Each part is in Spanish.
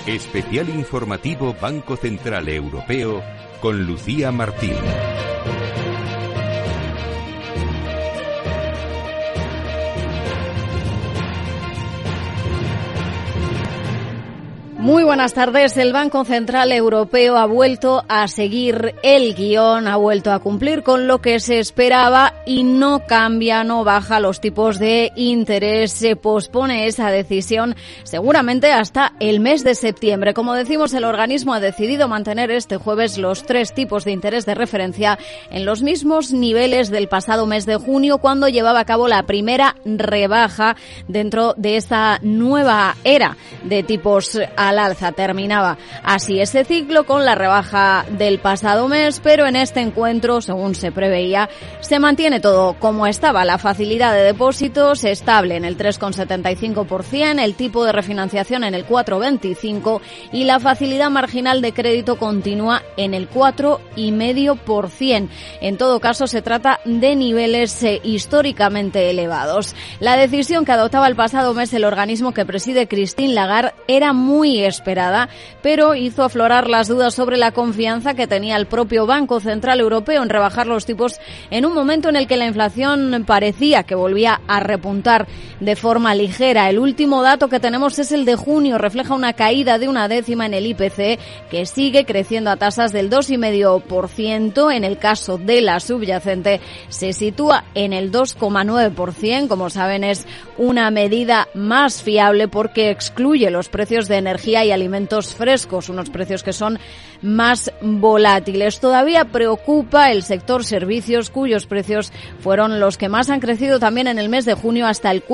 Especial informativo Banco Central Europeo con Lucía Martín. Muy buenas tardes. El Banco Central Europeo ha vuelto a seguir el guión, ha vuelto a cumplir con lo que se esperaba y no cambia, no baja los tipos de interés. Se pospone esa decisión seguramente hasta el mes de septiembre. Como decimos, el organismo ha decidido mantener este jueves los 3 tipos de interés de referencia en los mismos niveles del pasado mes de junio, cuando llevaba a cabo la primera rebaja dentro de esta nueva era de tipos al alza. Terminaba así ese ciclo con la rebaja del pasado mes, pero en este encuentro, según se preveía, se mantiene todo como estaba. La facilidad de depósitos estable en el 3,75%, el tipo de refinanciación en el 4,25% y la facilidad marginal de crédito continúa en el 4,5%. En todo caso, se trata de niveles históricamente elevados. La decisión que adoptaba el pasado mes el organismo que preside Christine Lagarde era muy esperada, pero hizo aflorar las dudas sobre la confianza que tenía el propio Banco Central Europeo en rebajar los tipos en un momento en el que la inflación parecía que volvía a repuntar de forma ligera. El último dato que tenemos es el de junio, refleja una caída de 0,1 en el IPC, que sigue creciendo a tasas del 2,5%. En el caso de la subyacente se sitúa en el 2,9%. Como saben, es una medida más fiable porque excluye los precios de energía y alimentos frescos, unos precios que son más volátiles. Todavía preocupa el sector servicios, cuyos precios fueron los que más han crecido también en el mes de junio, hasta el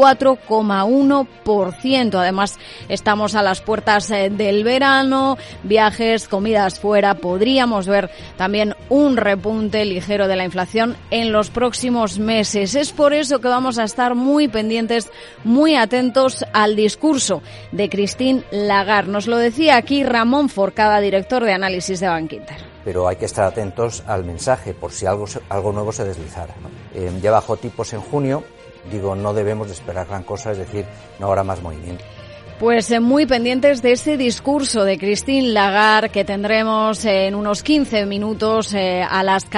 4,1%. Además, estamos a las puertas del verano, viajes, comidas fuera. Podríamos ver también un repunte ligero de la inflación en los próximos meses. Es por eso que vamos a estar muy pendientes, muy atentos al discurso de Christine Lagarde. Nos lo decía aquí Ramón Forcada, director de análisis de Bankinter. Pero hay que estar atentos al mensaje por si algo nuevo se deslizara, ¿no? Ya bajó tipos en junio, no debemos de esperar gran cosa, es decir, no habrá más movimiento. Pues muy pendientes de ese discurso de Christine Lagarde que tendremos en unos 15 minutos. A las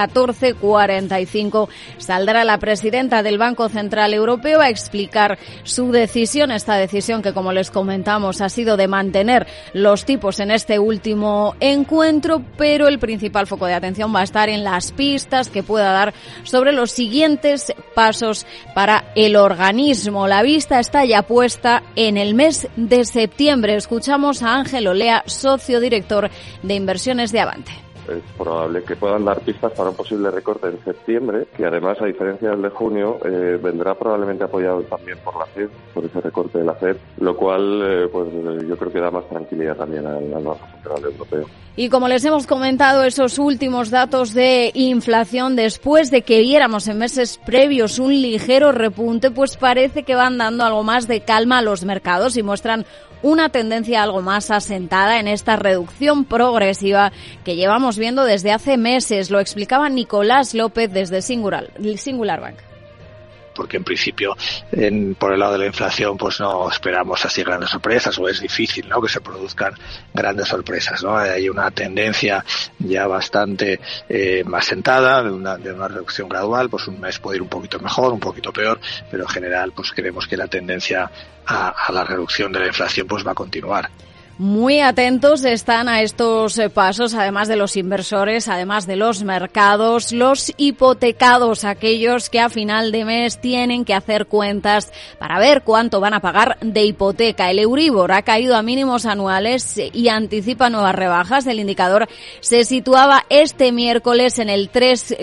14:45 saldrá la presidenta del Banco Central Europeo a explicar su decisión, esta decisión que, como les comentamos, ha sido de mantener los tipos en este último encuentro, pero el principal foco de atención va a estar en las pistas que pueda dar sobre los siguientes pasos para el organismo. La vista está ya puesta en el mes de septiembre. Escuchamos a Ángel Olea, socio director de inversiones de Avante. Es probable que puedan dar pistas para un posible recorte en septiembre, que además, a diferencia del de junio, vendrá probablemente apoyado también por la FED, por ese recorte de la FED, lo cual yo creo que da más tranquilidad también al Banco Central Europeo. Y como les hemos comentado, esos últimos datos de inflación, después de que viéramos en meses previos un ligero repunte, pues parece que van dando algo más de calma a los mercados y muestran una tendencia algo más asentada en esta reducción progresiva que llevamos viendo desde hace meses. Lo explicaba Nicolás López desde Singular Bank. Porque en principio, por el lado de la inflación, pues no esperamos así grandes sorpresas, o es difícil, ¿no?, que se produzcan grandes sorpresas, ¿no? Hay una tendencia ya bastante más sentada de una reducción gradual. Pues un mes puede ir un poquito mejor, un poquito peor, pero en general pues creemos que la tendencia a la reducción de la inflación pues va a continuar. Muy atentos están a estos pasos, además de los inversores, además de los mercados, los hipotecados, aquellos que a final de mes tienen que hacer cuentas para ver cuánto van a pagar de hipoteca. El Euribor ha caído a mínimos anuales y anticipa nuevas rebajas. El indicador se situaba este miércoles en el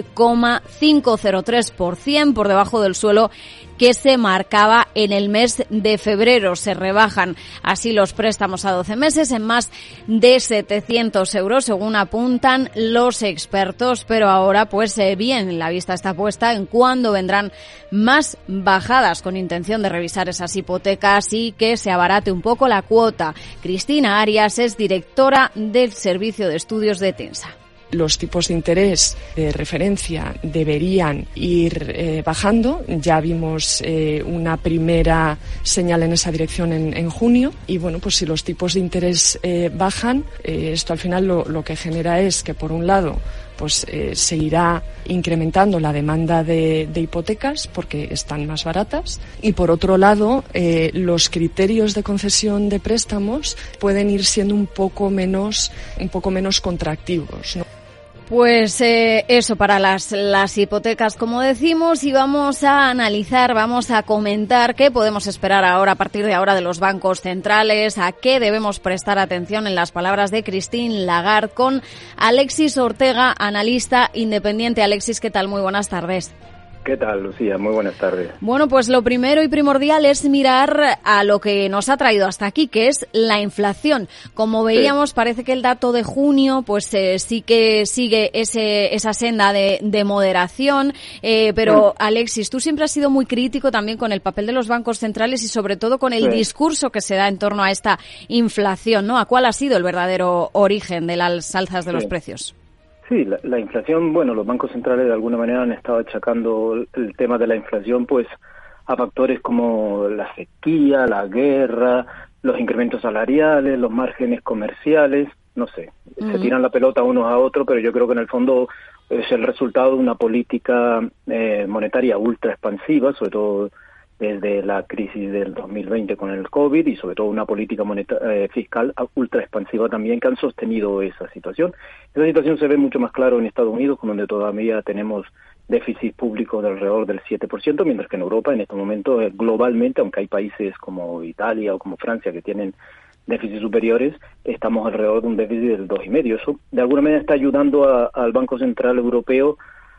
3,503%, por debajo del suelo que se marcaba en el mes de febrero. Se rebajan así los préstamos a 12 meses en más de 700 euros, según apuntan los expertos. Pero ahora, pues bien, la vista está puesta en cuándo vendrán más bajadas, con intención de revisar esas hipotecas y que se abarate un poco la cuota. Cristina Arias es directora del Servicio de Estudios de Tensa. los tipos de interés de referencia deberían ir bajando. Ya vimos una primera señal en esa dirección en junio y bueno, pues si los tipos de interés bajan, esto al final lo que genera es que por un lado pues se irá incrementando la demanda de hipotecas porque están más baratas y por otro lado los criterios de concesión de préstamos pueden ir siendo un poco menos contractivos, ¿no? Pues eso para las hipotecas, como decimos, y vamos a analizar, vamos a comentar qué podemos esperar ahora, a partir de ahora, de los bancos centrales, a qué debemos prestar atención en las palabras de Christine Lagarde, con Alexis Ortega, analista independiente. Alexis, ¿qué tal? Muy buenas tardes. ¿Qué tal, Lucía? Muy buenas tardes. Bueno, pues lo primero y primordial es mirar a lo que nos ha traído hasta aquí, que es la inflación. Como veíamos, parece que el dato de junio pues sí que sigue esa senda de moderación, pero Alexis, tú siempre has sido muy crítico también con el papel de los bancos centrales y sobre todo con el discurso que se da en torno a esta inflación, ¿no? ¿A cuál ha sido el verdadero origen de las alzas de los precios? Sí, la inflación, bueno, los bancos centrales de alguna manera han estado achacando el tema de la inflación pues a factores como la sequía, la guerra, los incrementos salariales, los márgenes comerciales, no sé, se tiran la pelota unos a otros, pero yo creo que en el fondo es el resultado de una política monetaria ultra expansiva, sobre todo desde la crisis del 2020 con el COVID y sobre todo una política fiscal ultra expansiva también que han sostenido esa situación. Esa situación se ve mucho más claro en Estados Unidos, donde todavía tenemos déficit público de alrededor del 7%, mientras que en Europa en estos momentos globalmente, aunque hay países como Italia o como Francia que tienen déficits superiores, estamos alrededor de un déficit del 2,5%. Eso de alguna manera está ayudando al Banco Central Europeo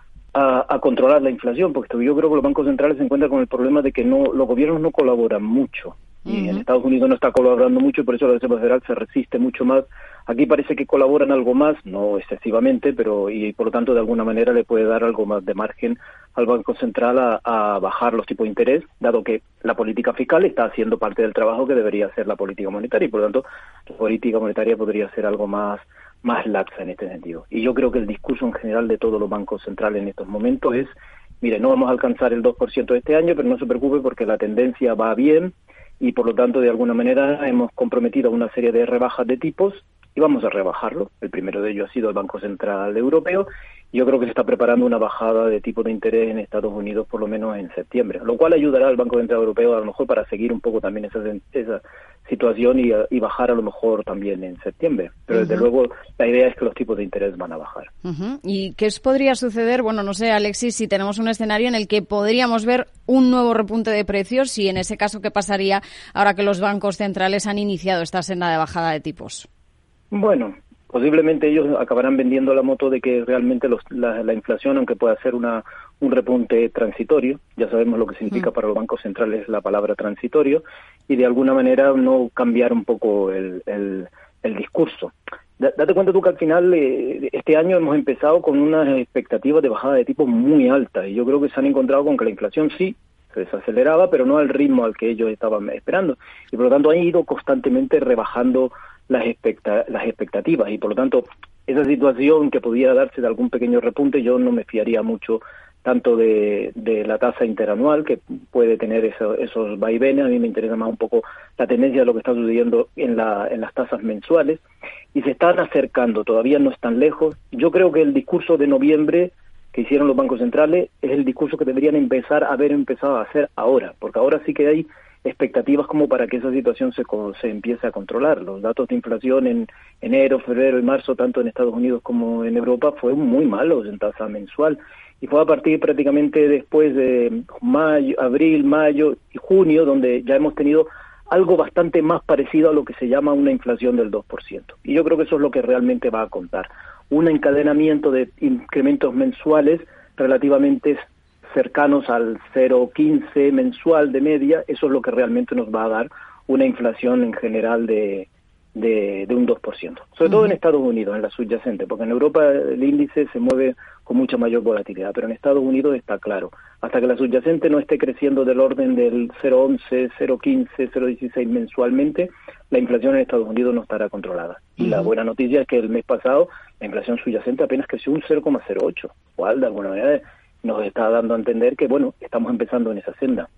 a controlar la inflación, porque yo creo que los bancos centrales se encuentran con el problema de que los gobiernos no colaboran mucho. Y en Estados Unidos no está colaborando mucho y por eso la Reserva Federal se resiste mucho más. Aquí parece que colaboran algo más, no excesivamente, pero y por lo tanto de alguna manera le puede dar algo más de margen al Banco Central a bajar los tipos de interés, dado que la política fiscal está haciendo parte del trabajo que debería hacer la política monetaria y por lo tanto la política monetaria podría ser algo más laxa en este sentido. Y yo creo que el discurso en general de todos los bancos centrales en estos momentos es, mire, no vamos a alcanzar el 2% este año, pero no se preocupe porque la tendencia va bien y por lo tanto de alguna manera hemos comprometido una serie de rebajas de tipos y vamos a rebajarlo. El primero de ellos ha sido el Banco Central Europeo. Yo creo que se está preparando una bajada de tipo de interés en Estados Unidos por lo menos en septiembre, lo cual ayudará al Banco Central Europeo a lo mejor para seguir un poco también esa situación y bajar a lo mejor también en septiembre. Pero desde luego la idea es que los tipos de interés van a bajar. ¿Y qué podría suceder? Bueno, no sé, Alexis, si tenemos un escenario en el que podríamos ver un nuevo repunte de precios y en ese caso, ¿qué pasaría ahora que los bancos centrales han iniciado esta senda de bajada de tipos? Bueno, posiblemente ellos acabarán vendiendo la moto de que realmente la inflación, aunque pueda ser un repunte transitorio, ya sabemos lo que significa para los bancos centrales la palabra transitorio, y de alguna manera no cambiar un poco el discurso. Date cuenta tú que al final este año hemos empezado con unas expectativas de bajada de tipos muy altas, y yo creo que se han encontrado con que la inflación sí se desaceleraba, pero no al ritmo al que ellos estaban esperando, y por lo tanto han ido constantemente rebajando las expectativas y por lo tanto esa situación que podía darse de algún pequeño repunte yo no me fiaría mucho tanto de la tasa interanual que puede tener esos vaivenes. A mí me interesa más un poco la tendencia de lo que está sucediendo en las tasas mensuales y se están acercando, todavía no están lejos. Yo creo que el discurso de noviembre que hicieron los bancos centrales es el discurso que deberían haber empezado a hacer ahora, porque ahora sí que hay expectativas como para que esa situación se empiece a controlar. Los datos de inflación en enero, febrero y marzo, tanto en Estados Unidos como en Europa, fueron muy malos en tasa mensual. Y fue a partir prácticamente después de abril, mayo y junio, donde ya hemos tenido algo bastante más parecido a lo que se llama una inflación del 2%. Y yo creo que eso es lo que realmente va a contar. Un encadenamiento de incrementos mensuales relativamente cercanos al 0,15 mensual de media, eso es lo que realmente nos va a dar una inflación en general de de un 2%, sobre todo en Estados Unidos, en la subyacente, porque en Europa el índice se mueve con mucha mayor volatilidad, pero en Estados Unidos está claro, hasta que la subyacente no esté creciendo del orden del 0,11, 0,15, 0,16 mensualmente, la inflación en Estados Unidos no estará controlada. Y la buena noticia es que el mes pasado la inflación subyacente apenas creció un 0,08, cual de alguna manera nos está dando a entender que, bueno, estamos empezando en esa senda.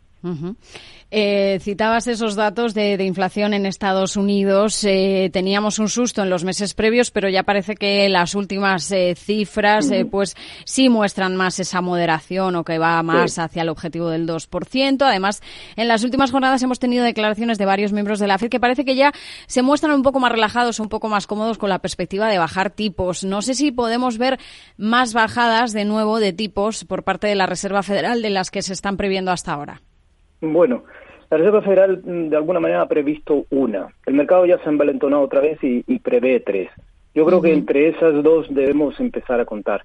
Citabas esos datos de inflación en Estados Unidos. Teníamos un susto en los meses previos, pero ya parece que las últimas cifras pues sí muestran más esa moderación o que va más hacia el objetivo del 2%. Además, en las últimas jornadas hemos tenido declaraciones de varios miembros de la FED que parece que ya se muestran un poco más relajados, un poco más cómodos con la perspectiva de bajar tipos. No sé si podemos ver más bajadas de nuevo de tipos por parte de la Reserva Federal de las que se están previendo hasta ahora. Bueno, la Reserva Federal de alguna manera ha previsto una. El mercado ya se ha envalentonado otra vez y prevé 3. Yo creo que entre esas dos debemos empezar a contar.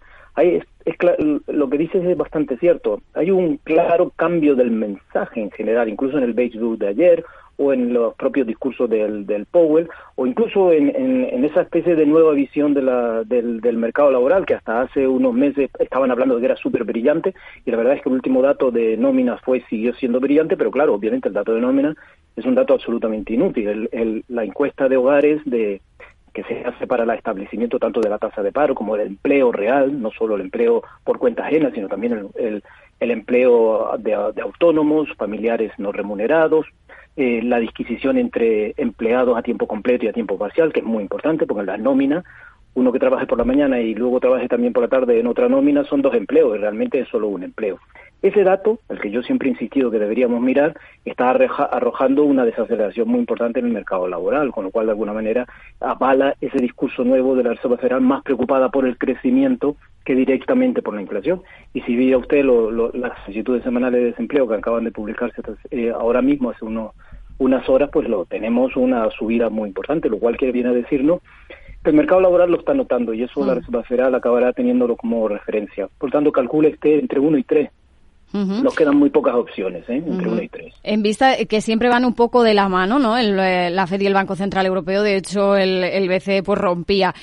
Lo que dices es bastante cierto. Hay un claro cambio del mensaje en general, incluso en el Beige Book de ayer, o en los propios discursos del Powell, o incluso en esa especie de nueva visión del mercado laboral, que hasta hace unos meses estaban hablando de que era súper brillante, y la verdad es que el último dato de nóminas siguió siendo brillante, pero claro, obviamente el dato de nóminas es un dato absolutamente inútil. La encuesta de hogares que se hace para el establecimiento tanto de la tasa de paro como del empleo real, no solo el empleo por cuenta ajena, sino también el empleo de autónomos, familiares no remunerados, la disquisición entre empleados a tiempo completo y a tiempo parcial, que es muy importante, porque en la nómina, uno que trabaje por la mañana y luego trabaje también por la tarde en otra nómina, son 2 empleos, y realmente es solo un empleo. Ese dato, el que yo siempre he insistido que deberíamos mirar, está arrojando una desaceleración muy importante en el mercado laboral, con lo cual de alguna manera avala ese discurso nuevo de la Reserva Federal más preocupada por el crecimiento que directamente por la inflación. Y si veía usted las solicitudes semanales de desempleo que acaban de publicarse ahora mismo, hace unas horas, pues tenemos una subida muy importante, lo cual viene a decirnos que el mercado laboral lo está notando y eso la Reserva Federal acabará teniéndolo como referencia. Por tanto, calcula entre 1 y 3. Nos quedan muy pocas opciones, entre 1 y 3. En vista que siempre van un poco de la mano, ¿no? La FED y el Banco Central Europeo. De hecho, el BCE pues rompía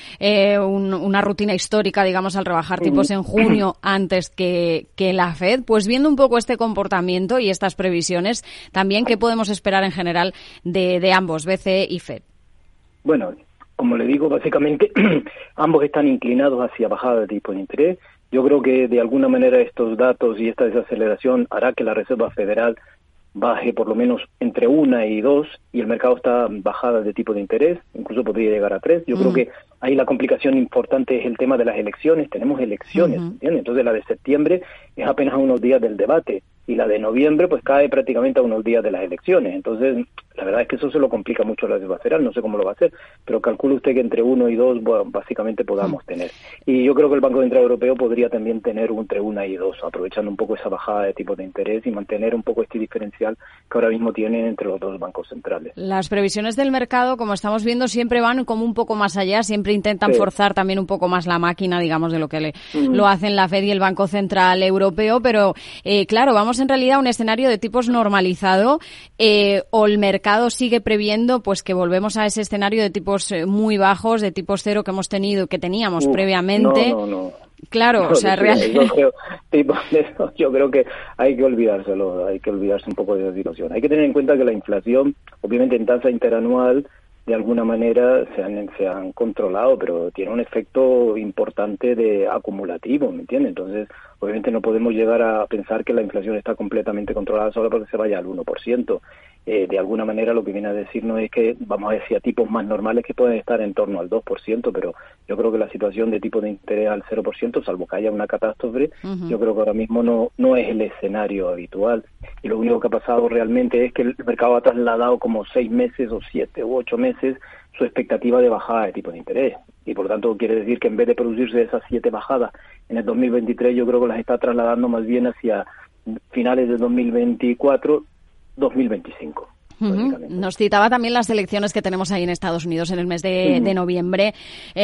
una rutina histórica, digamos, al rebajar tipos en junio antes que la FED. Pues viendo un poco este comportamiento y estas previsiones, también, ¿qué podemos esperar en general de ambos, BCE y FED? Bueno, como le digo, básicamente ambos están inclinados hacia bajada de tipo de interés. Yo creo que de alguna manera estos datos y esta desaceleración hará que la Reserva Federal baje por lo menos entre 1 y 2 y el mercado está bajada de tipo de interés, incluso podría llegar a 3. Yo creo que ahí la complicación importante es el tema de las elecciones. Tenemos elecciones, ¿entiendes? Entonces la de septiembre es apenas a unos días del debate y la de noviembre pues cae prácticamente a unos días de las elecciones. Entonces la verdad es que eso se lo complica mucho a la Reserva Federal, no sé cómo lo va a hacer, pero calcule usted que entre 1 y 2 básicamente podamos tener. Y yo creo que el Banco Central Europeo podría también tener entre 1 y 2, aprovechando un poco esa bajada de tipos de interés y mantener un poco este diferencial que ahora mismo tienen entre los dos bancos centrales. Las previsiones del mercado, como estamos viendo, siempre van como un poco más allá, siempre intentan forzar también un poco más la máquina, digamos, de lo que lo hacen la FED y el Banco Central Europeo, pero claro, vamos en realidad a un escenario de tipos normalizado, o el mercado sigue previendo pues que volvemos a ese escenario de tipos muy bajos, de tipos cero que que teníamos previamente. No. Claro, o sea, realmente. Yo creo que hay que olvidarse un poco de la situación. Hay que tener en cuenta que la inflación, obviamente en tasa interanual, de alguna manera se han controlado, pero tiene un efecto importante de acumulativo, ¿me entiendes? Entonces, obviamente no podemos llegar a pensar que la inflación está completamente controlada solo porque se vaya al 1%. De alguna manera lo que viene a decirnos es que vamos a decir a tipos más normales que pueden estar en torno al 2%, pero yo creo que la situación de tipo de interés al 0%, salvo que haya una catástrofe, yo creo que ahora mismo no es el escenario habitual. Y lo único que ha pasado realmente es que el mercado ha trasladado como 6 meses o 7 u 8 meses su expectativa de bajada de tipo de interés. Y por lo tanto quiere decir que en vez de producirse esas 7 bajadas en el 2023, yo creo que las está trasladando más bien hacia finales de 2024, 2025. Nos citaba también las elecciones que tenemos ahí en Estados Unidos en el mes de noviembre.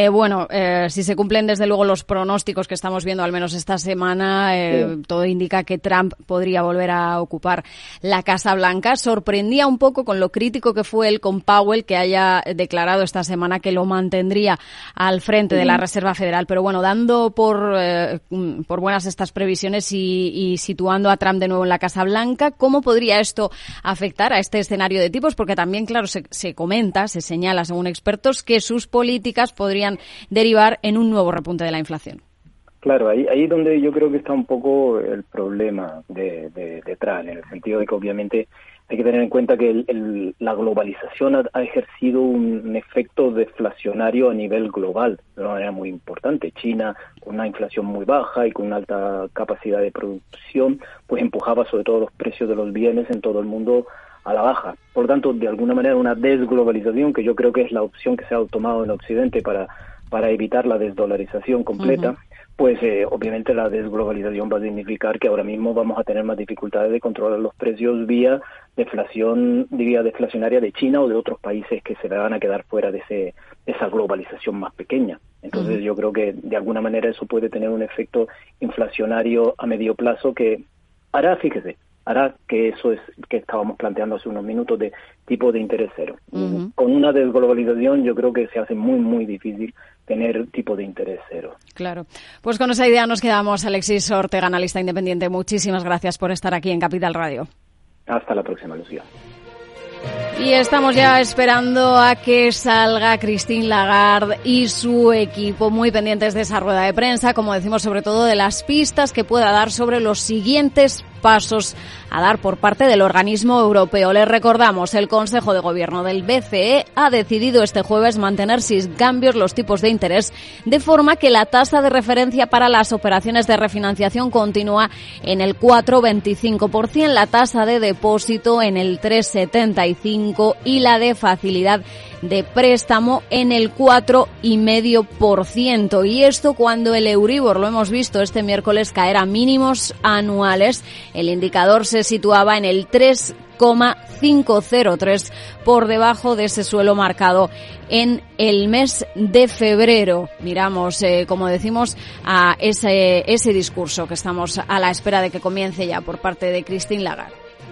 Si se cumplen desde luego los pronósticos que estamos viendo, al menos esta semana, todo indica que Trump podría volver a ocupar la Casa Blanca. Sorprendía un poco con lo crítico que fue él con Powell, que haya declarado esta semana que lo mantendría al frente de la Reserva Federal. Pero bueno, dando por buenas estas previsiones y situando a Trump de nuevo en la Casa Blanca, ¿cómo podría esto afectar a este escenario de tipos? Porque también, claro, se comenta, se señala, según expertos, que sus políticas podrían derivar en un nuevo repunte de la inflación. Claro, ahí es donde yo creo que está un poco el problema de Trump, en el sentido de que obviamente hay que tener en cuenta que la globalización ha ejercido un efecto deflacionario a nivel global de una manera muy importante. China, con una inflación muy baja y con una alta capacidad de producción, pues empujaba sobre todo los precios de los bienes en todo el mundo a la baja. Por lo tanto, de alguna manera, una desglobalización, que yo creo que es la opción que se ha tomado en Occidente para evitar la desdolarización completa, pues obviamente la desglobalización va a significar que ahora mismo vamos a tener más dificultades de controlar los precios vía deflacionaria de China o de otros países que se van a quedar fuera de esa globalización más pequeña. Entonces yo creo que de alguna manera eso puede tener un efecto inflacionario a medio plazo que hará que eso es que estábamos planteando hace unos minutos, de tipo de interés cero. Con una desglobalización yo creo que se hace muy, muy difícil tener tipo de interés cero. Claro. Pues con esa idea nos quedamos. Alexis Ortega, analista independiente, muchísimas gracias por estar aquí en Capital Radio. Hasta la próxima, Lucía. Y estamos ya esperando a que salga Christine Lagarde y su equipo, muy pendientes de esa rueda de prensa, como decimos, sobre todo de las pistas que pueda dar sobre los siguientes pasos a dar por parte del organismo europeo. Les recordamos, el Consejo de Gobierno del BCE ha decidido este jueves mantener sin cambios los tipos de interés, de forma que la tasa de referencia para las operaciones de refinanciación continúa en el 4,25%, la tasa de depósito en el 3,75% y la de facilidad de préstamo en el 4,5%. Y esto cuando el Euribor, lo hemos visto este miércoles, caer a mínimos anuales. El indicador se situaba en el 3,503, por debajo de ese suelo marcado en el mes de febrero. Miramos, como decimos, a ese discurso que estamos a la espera de que comience ya por parte de Christine Lagarde.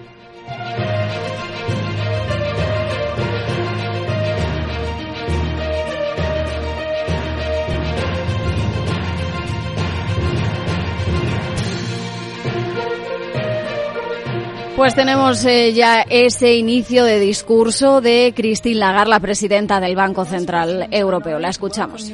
Pues tenemos ya ese inicio de discurso de Christine Lagarde, la presidenta del Banco Central Europeo. La escuchamos.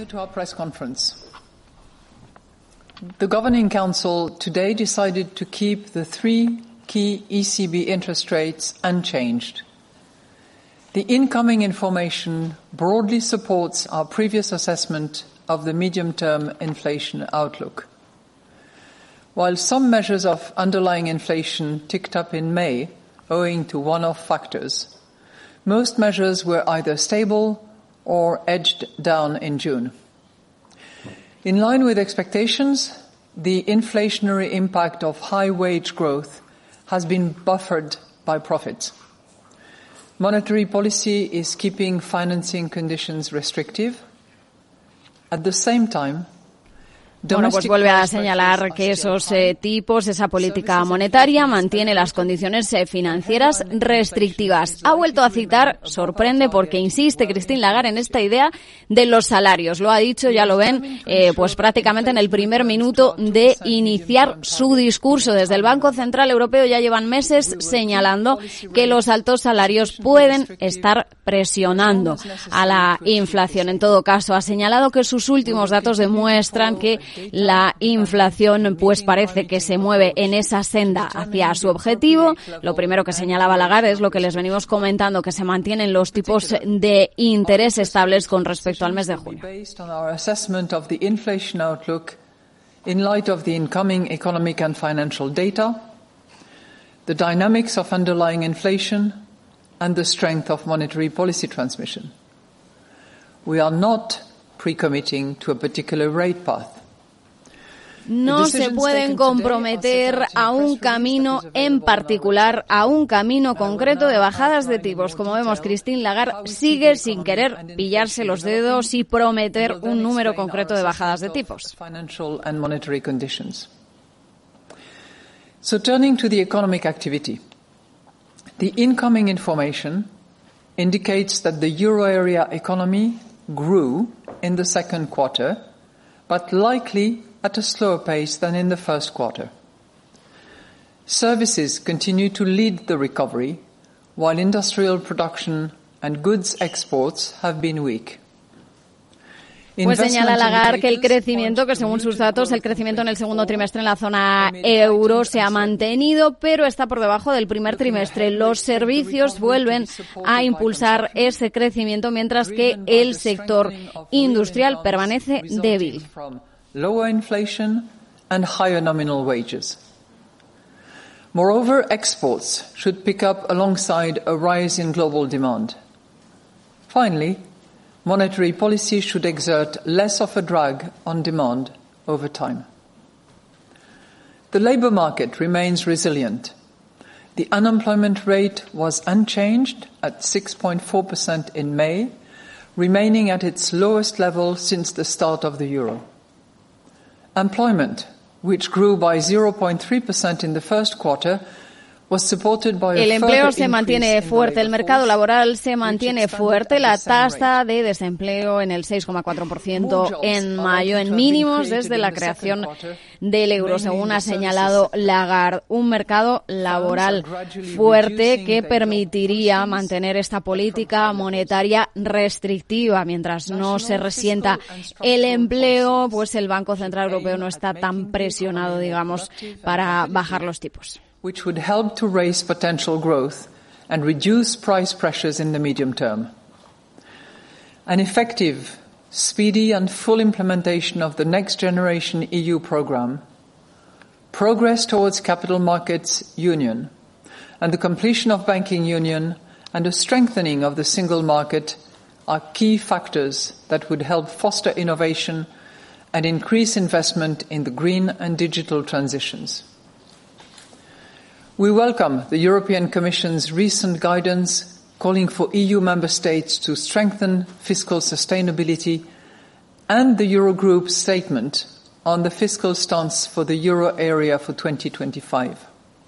The Governing Council today decided to keep the three key ECB interest rates unchanged. The incoming information broadly supports our previous assessment of the medium-term inflation outlook. While some measures of underlying inflation ticked up in May owing to one-off factors, most measures were either stable or edged down in June. In line with expectations, the inflationary impact of high wage growth has been buffered by profits. Monetary policy is keeping financing conditions restrictive. At the same time, bueno, pues vuelve a señalar que esos tipos, esa política monetaria mantiene las condiciones financieras restrictivas. Ha vuelto a citar, sorprende porque insiste Christine Lagarde en esta idea de los salarios. Lo ha dicho, ya lo ven, pues prácticamente en el primer minuto de iniciar su discurso. Desde el Banco Central Europeo ya llevan meses señalando que los altos salarios pueden estar presionando a la inflación. En todo caso, ha señalado que sus últimos datos demuestran que la inflación pues parece que se mueve en esa senda hacia su objetivo. Lo primero que señalaba Lagarde es lo que les venimos comentando, que se mantienen los tipos de interés estables con respecto al mes de junio. In light of the incoming economic and financial data, the dynamics of underlying inflation and the strength of monetary policy transmission. We are not pre-committing to a particular rate path. no se pueden comprometer a un camino en particular, a un camino concreto de bajadas de tipos. Como vemos, Christine Lagarde sigue sin querer pillarse los dedos y prometer un número concreto de bajadas de tipos. So turning to the economic activity, the incoming information indicates that the euro area economy grew in the second quarter, but likely at a slower pace than in the first quarter. Services continue to lead the recovery, while industrial production and goods exports have been weak. Pues señala Lagarde que el crecimiento, que según sus datos, el crecimiento en el segundo trimestre en la zona euro se ha mantenido, pero está por debajo del primer trimestre. Los servicios vuelven a impulsar ese crecimiento, mientras que el sector industrial permanece débil. Lower inflation and higher nominal wages. Moreover, exports should pick up alongside a rise in global demand. Finally, monetary policy should exert less of a drag on demand over time. The labour market remains resilient. The unemployment rate was unchanged at 6.4% in May, remaining at its lowest level since the start of the euro. Employment, which grew by 0.3% in the first quarter, el empleo se mantiene fuerte, el mercado laboral se mantiene fuerte, la tasa de desempleo en el 6,4% en mayo, en mínimos desde la creación del euro, según ha señalado Lagarde. Un mercado laboral fuerte que permitiría mantener esta política monetaria restrictiva. Mientras no se resienta el empleo, pues el Banco Central Europeo no está tan presionado, digamos, para bajar los tipos. Which would help to raise potential growth and reduce price pressures in the medium term. An effective, speedy and full implementation of the Next Generation EU programme, progress towards capital markets union, and the completion of banking union and a strengthening of the single market are key factors that would help foster innovation and increase investment in the green and digital transitions. We welcome the European Commission's recent guidance calling for EU member states to strengthen fiscal sustainability and the Eurogroup's statement on the fiscal stance for the euro area for 2025.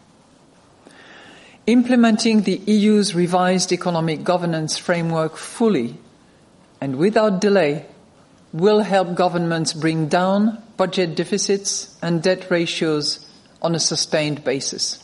Implementing the EU's revised economic governance framework fully and without delay will help governments bring down budget deficits and debt ratios on a sustained basis.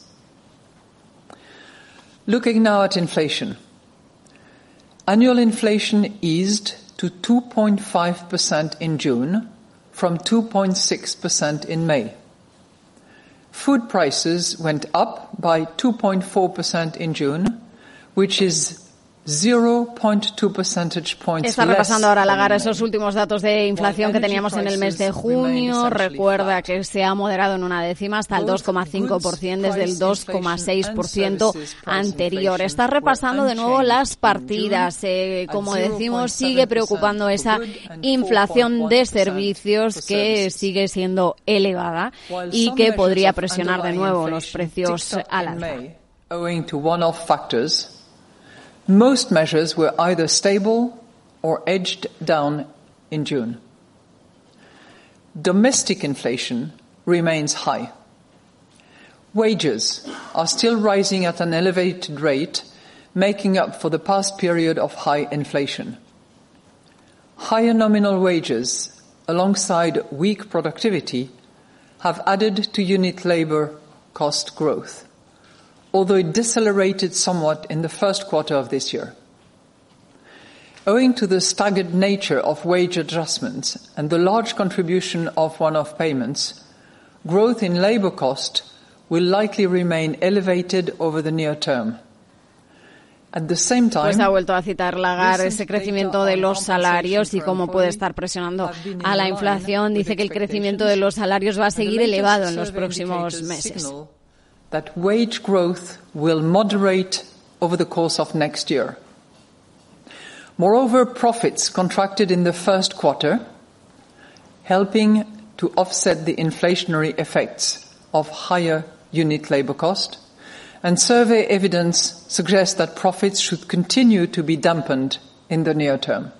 Looking now at inflation. Annual inflation eased to 2.5% in June from 2.6% in May. Food prices went up by 2.4% in June, which is 0.2 percentage points. Está repasando ahora Lagarde esos últimos datos de inflación que teníamos en el mes de junio. Recuerda que se ha moderado en una décima hasta el 2,5% desde el 2,6% anterior. Está repasando de nuevo las partidas. Como decimos, sigue preocupando esa inflación de servicios que sigue siendo elevada y que podría presionar de nuevo los precios al alza. Most measures were either stable or edged down in June. Domestic inflation remains high. Wages are still rising at an elevated rate, making up for the past period of high inflation. Higher nominal wages, alongside weak productivity, have added to unit labour cost growth, although it decelerated somewhat in the first quarter of this year. Owing to the staggered nature of wage adjustments and the large contribution of one-off payments, growth in labour cost will likely remain elevated over the near term. At the same time, pues ha vuelto a citar Lagarde ese crecimiento de los salarios y cómo puede estar presionando a la inflación. Dice que el crecimiento de los salarios va a seguir elevado en los próximos meses. That wage growth will moderate over the course of next year. Moreover, profits contracted in the first quarter, helping to offset the inflationary effects of higher unit labour cost, and survey evidence suggests that profits should continue to be dampened in the near term.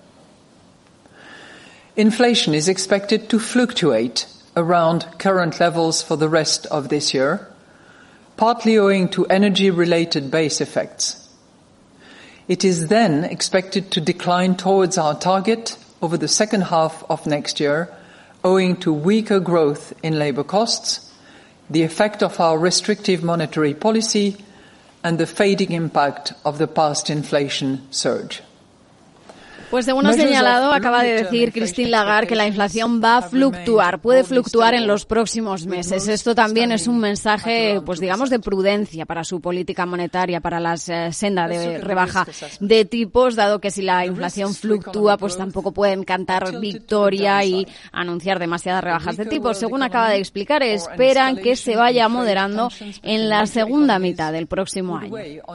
Inflation is expected to fluctuate around current levels for the rest of this year, partly owing to energy-related base effects. It is then expected to decline towards our target over the second half of next year, owing to weaker growth in labour costs, the effect of our restrictive monetary policy, and the fading impact of the past inflation surge. Pues según ha señalado, acaba de decir Christine Lagarde que la inflación va a fluctuar, puede fluctuar en los próximos meses. Esto también es un mensaje, pues digamos, de prudencia para su política monetaria, para la senda de rebaja de tipos, dado que si la inflación fluctúa, pues tampoco pueden cantar victoria y anunciar demasiadas rebajas de tipos. Según acaba de explicar, esperan que se vaya moderando en la segunda mitad del próximo año.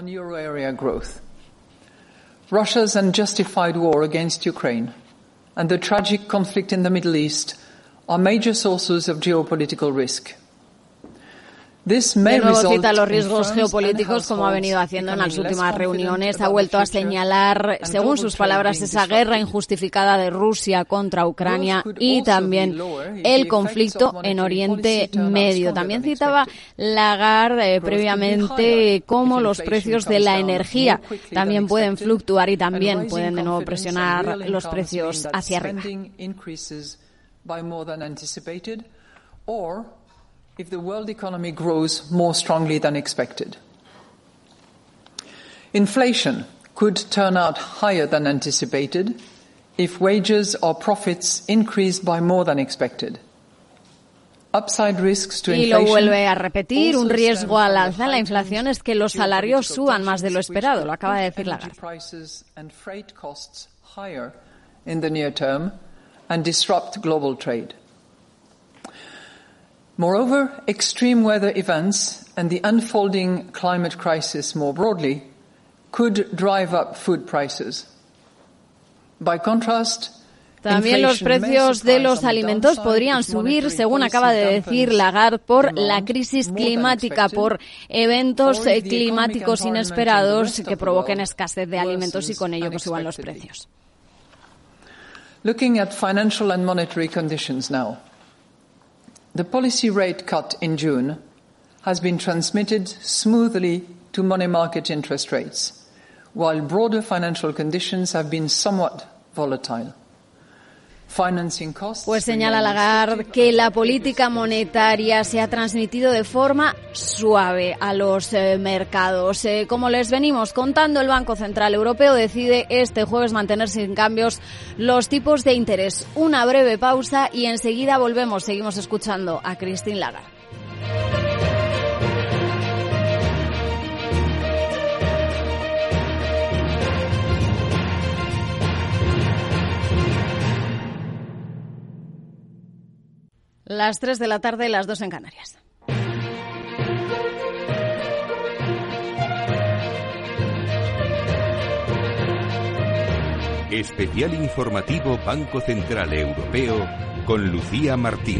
Russia's unjustified war against Ukraine and the tragic conflict in the Middle East are major sources of geopolitical risk. De nuevo cita los riesgos geopolíticos, como ha venido haciendo en las últimas reuniones. Ha vuelto a señalar, según sus palabras, esa guerra injustificada de Rusia contra Ucrania y también el conflicto en Oriente Medio. También citaba Lagarde previamente cómo los precios de la energía también pueden fluctuar y también pueden de nuevo presionar los precios hacia arriba. If the world economy grows more strongly than expected. Inflation could turn out higher than anticipated if wages or profits increased by more than expected. Upside risks to inflation. Y lo vuelve a repetir, un riesgo al alza en la inflación es que los salarios suban más de lo esperado, lo acaba de decir Lagarde. And freight costs higher in the near term and disrupt global trade. Moreover, extreme weather events and the unfolding climate crisis more broadly could drive up food prices. By contrast, también los precios de los alimentos podrían subir, según acaba de decir Lagarde, por la crisis climática, por eventos climáticos inesperados que provoquen escasez de alimentos y con ello que suban los precios. Looking at financial and monetary conditions now. The policy rate cut in June has been transmitted smoothly to money market interest rates, while broader financial conditions have been somewhat volatile. Pues señala Lagarde que la política monetaria se ha transmitido de forma suave a los mercados. Como les venimos contando, el Banco Central Europeo decide este jueves mantener sin cambios los tipos de interés. Una breve pausa y enseguida volvemos. Seguimos escuchando a Christine Lagarde. Las 3 de la tarde, las 2 en Canarias. Especial informativo Banco Central Europeo con Lucía Martín.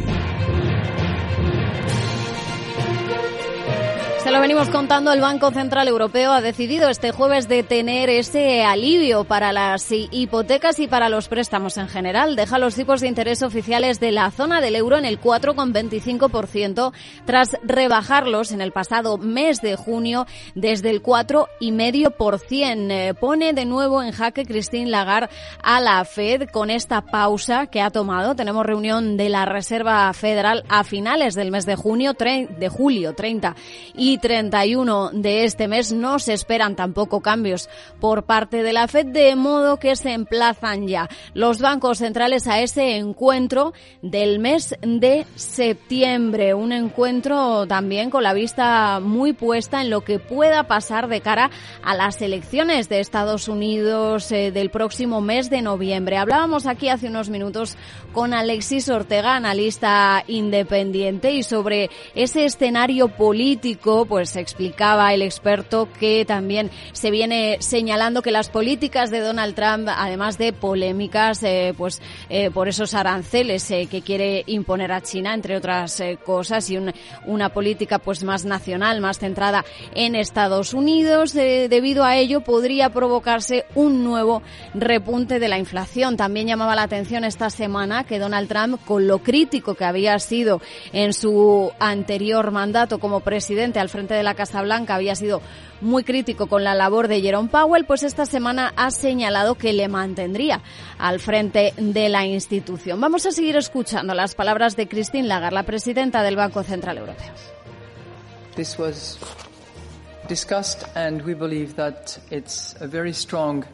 Se lo venimos contando, el Banco Central Europeo ha decidido este jueves detener ese alivio para las hipotecas y para los préstamos en general. Deja los tipos de interés oficiales de la zona del euro en el 4,25% tras rebajarlos en el pasado mes de junio desde el 4,5%. Pone de nuevo en jaque Christine Lagarde a la Fed con esta pausa que ha tomado. Tenemos reunión de la Reserva Federal a finales del mes de julio, 30 y 31 de este mes. No se esperan tampoco cambios por parte de la Fed, de modo que se emplazan ya los bancos centrales a ese encuentro del mes de septiembre. Un encuentro también con la vista muy puesta en lo que pueda pasar de cara a las elecciones de Estados Unidos del próximo mes de noviembre. Hablábamos aquí hace unos minutos con Alexis Ortega, analista independiente, y sobre ese escenario político esto, pues explicaba el experto que también se viene señalando que las políticas de Donald Trump, además de polémicas, por esos aranceles que quiere imponer a China, entre otras cosas, y una política pues más nacional, más centrada en Estados Unidos, debido a ello podría provocarse un nuevo repunte de la inflación. También llamaba la atención esta semana que Donald Trump, con lo crítico que había sido en su anterior mandato como presidente al frente de la Casa Blanca, había sido muy crítico con la labor de Jerome Powell, pues esta semana ha señalado que le mantendría al frente de la institución. Vamos a seguir escuchando las palabras de Christine Lagarde, la presidenta del Banco Central Europeo. This was discussed and we believe that it's a very strong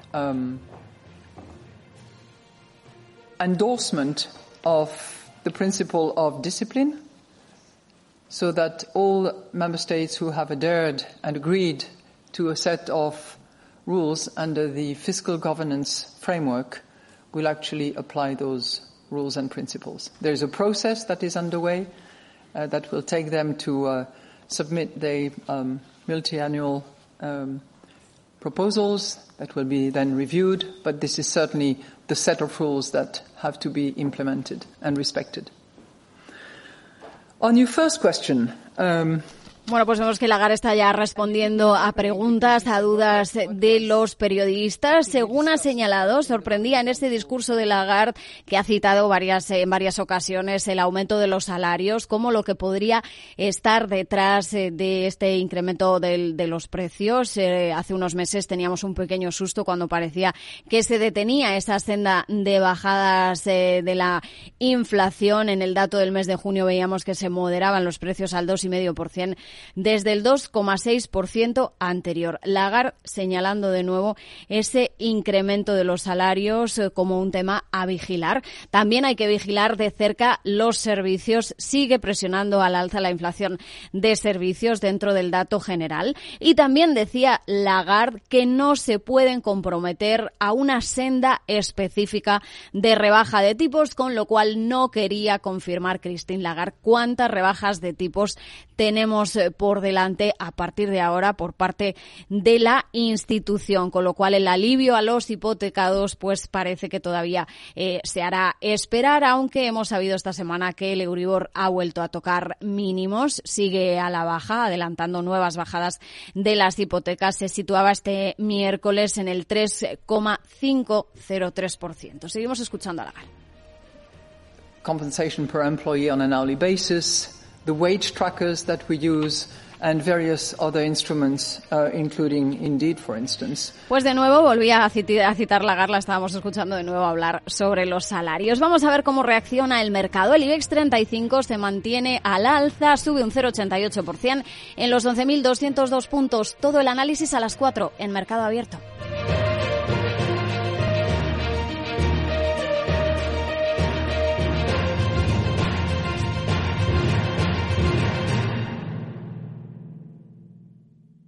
endorsement of the principle of discipline, so that all member states who have adhered and agreed to a set of rules under the fiscal governance framework will actually apply those rules and principles. There is a process that is underway that will take them to submit their multi-annual proposals that will be then reviewed, but this is certainly the set of rules that have to be implemented and respected. On your first question, Bueno, pues vemos que Lagarde está ya respondiendo a preguntas, a dudas de los periodistas. Según ha señalado, sorprendía en este discurso de Lagarde, que ha citado en varias ocasiones el aumento de los salarios, como lo que podría estar detrás de este incremento de los precios. Hace unos meses teníamos un pequeño susto cuando parecía que se detenía esa senda de bajadas de la inflación. En el dato del mes de junio veíamos que se moderaban los precios al 2,5%. Desde el 2,6% anterior. Lagarde señalando de nuevo ese incremento de los salarios como un tema a vigilar. También hay que vigilar de cerca los servicios. Sigue presionando al alza la inflación de servicios dentro del dato general. Y también decía Lagarde que no se pueden comprometer a una senda específica de rebaja de tipos, con lo cual no quería confirmar Christine Lagarde cuántas rebajas de tipos tenemos por delante a partir de ahora por parte de la institución, con lo cual el alivio a los hipotecados pues parece que todavía se hará esperar, aunque hemos sabido esta semana que el Euribor ha vuelto a tocar mínimos, sigue a la baja, adelantando nuevas bajadas de las hipotecas. Se situaba este miércoles en el 3,503%. Seguimos escuchando a Lagarde. Compensation per employee on an hourly basis, the wage trackers that we use, and various other instruments, including Indeed, for instance. Pues de nuevo volvía a citar Lagarde, la estábamos escuchando de nuevo hablar sobre los salarios. Vamos a ver cómo reacciona el mercado. El IBEX 35 se mantiene al alza, sube un 0,88% en los 11.202 puntos. Todo el análisis a las 4 en Mercado Abierto.